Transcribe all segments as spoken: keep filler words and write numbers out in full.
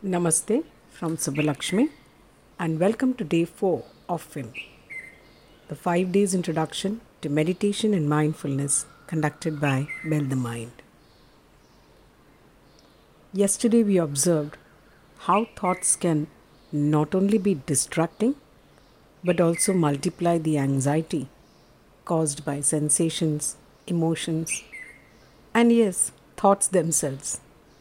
Namaste from Subbalakshmi and welcome to day four of F I M, the five days introduction to meditation and mindfulness conducted by Bell the Mind. Yesterday we observed how thoughts can not only be distracting but also multiply the anxiety caused by sensations, emotions, and yes, thoughts themselves.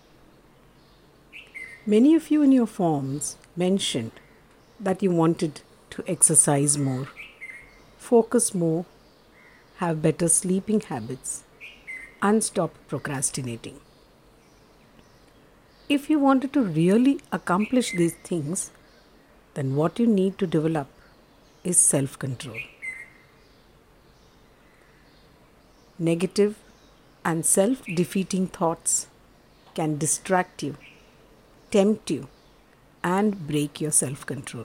Many of you in your forms mentioned that you wanted to exercise more, focus more, have better sleeping habits, and stop procrastinating. If you wanted to really accomplish these things, then what you need to develop is self control. Negative and self defeating thoughts can distract you, tempt you, and break your self control.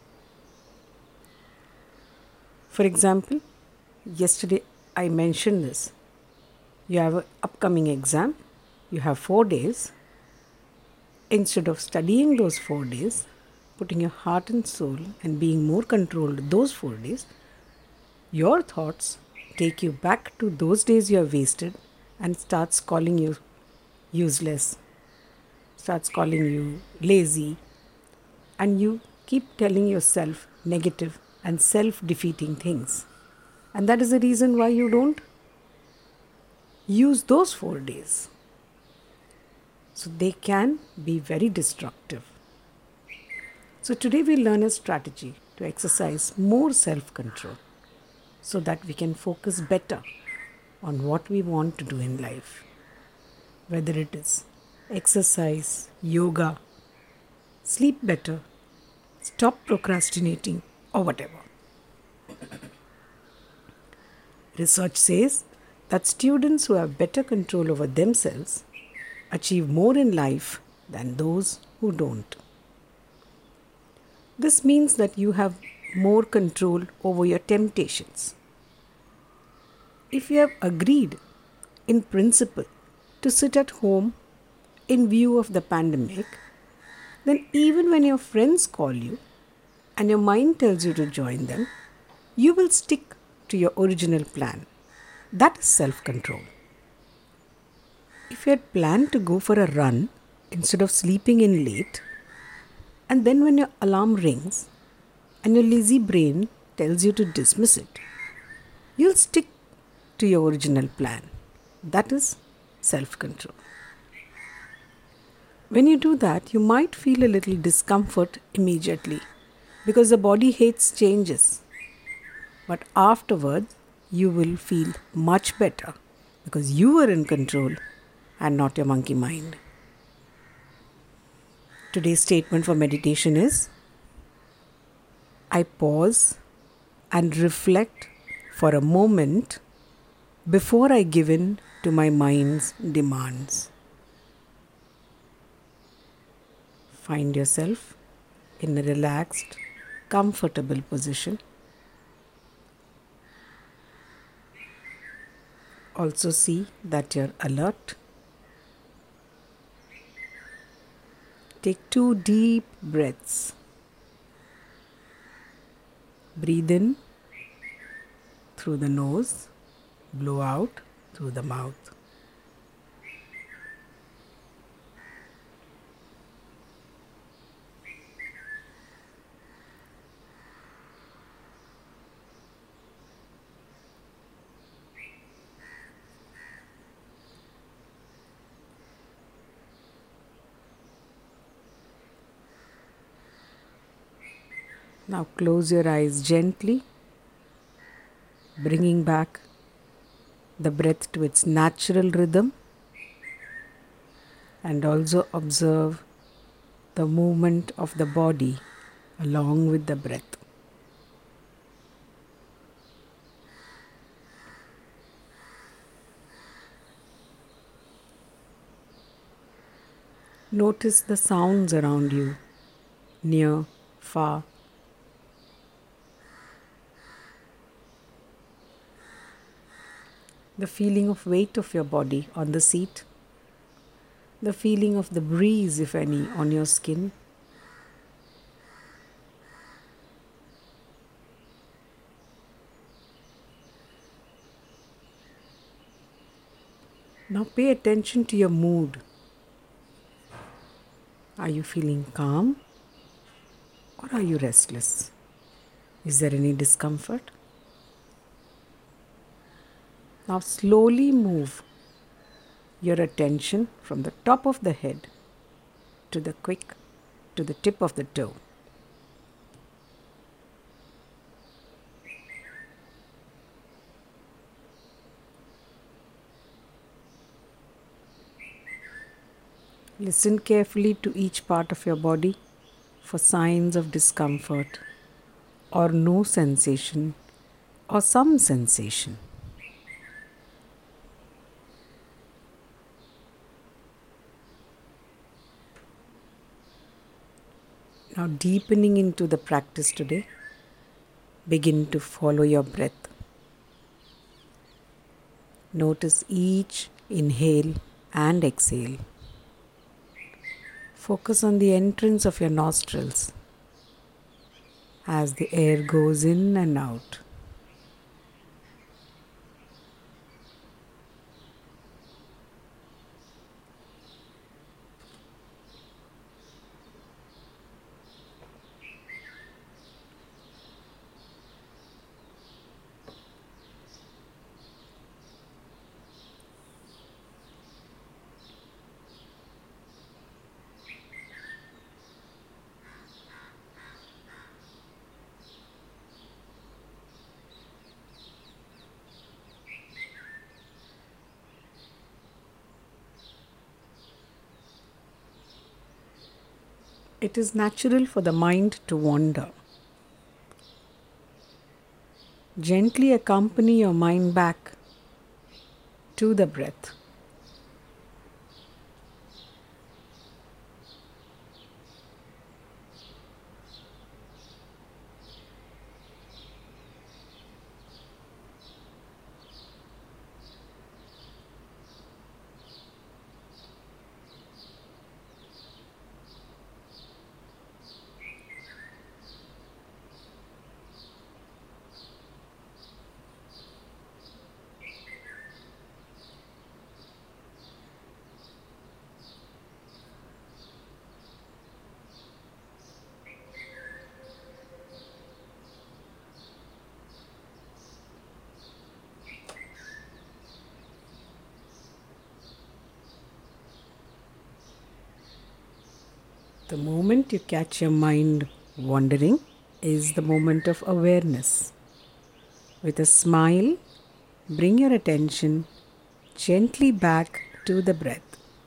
For example, yesterday I mentioned this. You have an upcoming exam, you have four days. Instead of studying those four days, putting your heart and soul and being more controlled those four days, your thoughts take you back to those days you have wasted and starts calling you useless, starts calling you lazy, and you keep telling yourself negative and self-defeating things. And that is the reason why you don't use those four days. So they can be very destructive. So today we learn a strategy to exercise more self-control so that we can focus better on what we want to do in life. Whether it is exercise, yoga, sleep better, stop procrastinating, or whatever. Research says that students who have better control over themselves achieve more in life than those who don't. This means that you have more control over your temptations. If you have agreed in principle to sit at home in view of the pandemic, then even when your friends call you and your mind tells you to join them, you will stick to your original plan. That is self-control. If you had planned to go for a run instead of sleeping in late, and then when your alarm rings and your lazy brain tells you to dismiss it, you'll stick to your original plan. That is self-control. When you do that, you might feel a little discomfort immediately because the body hates changes. But afterwards, you will feel much better because you were in control and not your monkey mind. Today's statement for meditation is, I pause and reflect for a moment before I give in to my mind's demands. Find yourself in a relaxed, comfortable position. Also see that you're alert. Take two deep breaths. Breathe in through the nose, blow out through the mouth. Now close your eyes gently, bringing back the breath to its natural rhythm, and also observe the movement of the body along with the breath. Notice the sounds around you, near, far. The feeling of weight of your body on the seat, the feeling of the breeze, if any, on your skin. Now pay attention to your mood. Are you feeling calm or are you restless? Is there any discomfort? Now slowly move your attention from the top of the head to the quick to the tip of the toe. Listen carefully to each part of your body for signs of discomfort or no sensation or some sensation. Now, deepening into the practice today, begin to follow your breath. Notice each inhale and exhale. Focus on the entrance of your nostrils as the air goes in and out. It is natural for the mind to wander. Gently accompany your mind back to the breath. The moment you catch your mind wandering is the moment of awareness. With a smile, bring your attention gently back to the breath.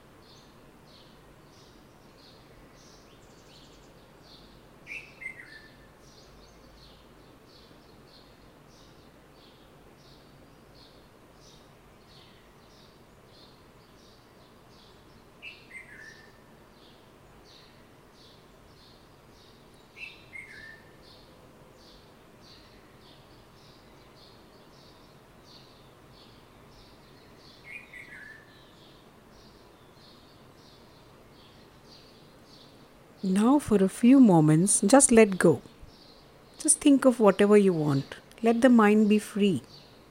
Now, for a few moments, just let go. Just think of whatever you want. Let the mind be free.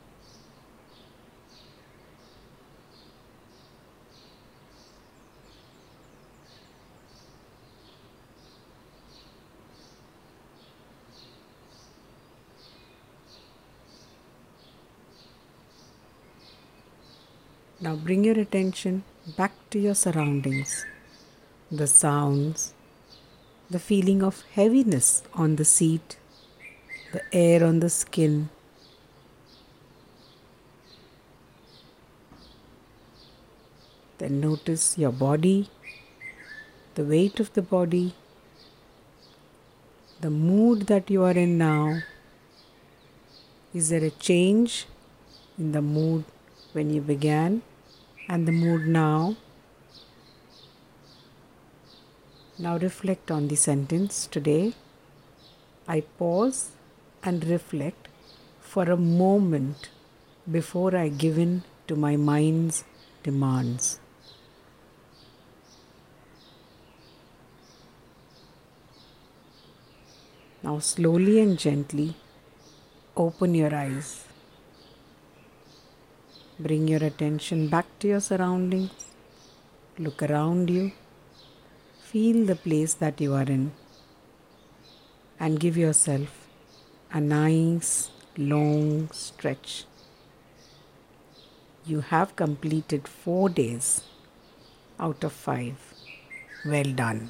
Now bring your attention back to your surroundings, the sounds, the feeling of heaviness on the seat, the air on the skin. Then notice your body, the weight of the body, the mood that you are in now. Is there a change in the mood when you began and the mood now? Now reflect on the sentence today. I pause and reflect for a moment before I give in to my mind's demands. Now, slowly and gently open your eyes. Bring your attention back to your surroundings. Look around you. Feel the place that you are in. And give yourself a nice long stretch. You have completed four days out of five. Well done.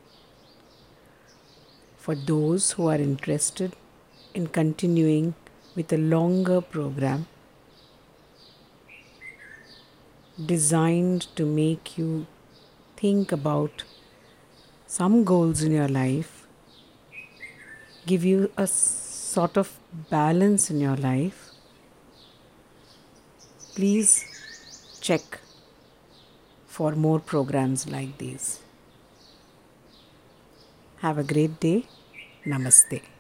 For those who are interested in continuing with a longer program designed to make you think about some goals in your life, give you a sort of balance in your life, please check for more programs like these. Have a great day. Namaste.